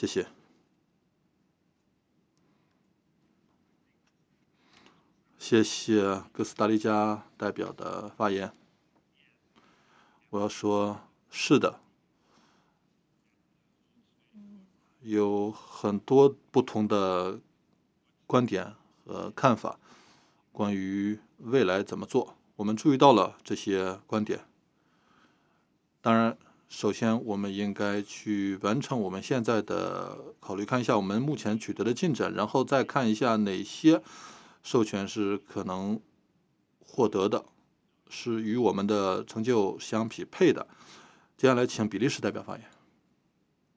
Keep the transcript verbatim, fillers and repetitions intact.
谢谢。谢谢哥斯达黎加代表的发言。我要说，是的，有很多不同的观点和看法，关于未来怎么做，我们注意到了这些观点。当然，首先我们应该去完成我们现在的考虑，看一下我们目前取得的进展，然后再看一下哪些授权是可能获得的，是与我们的成就相匹配的。接下来请比利时代表发言。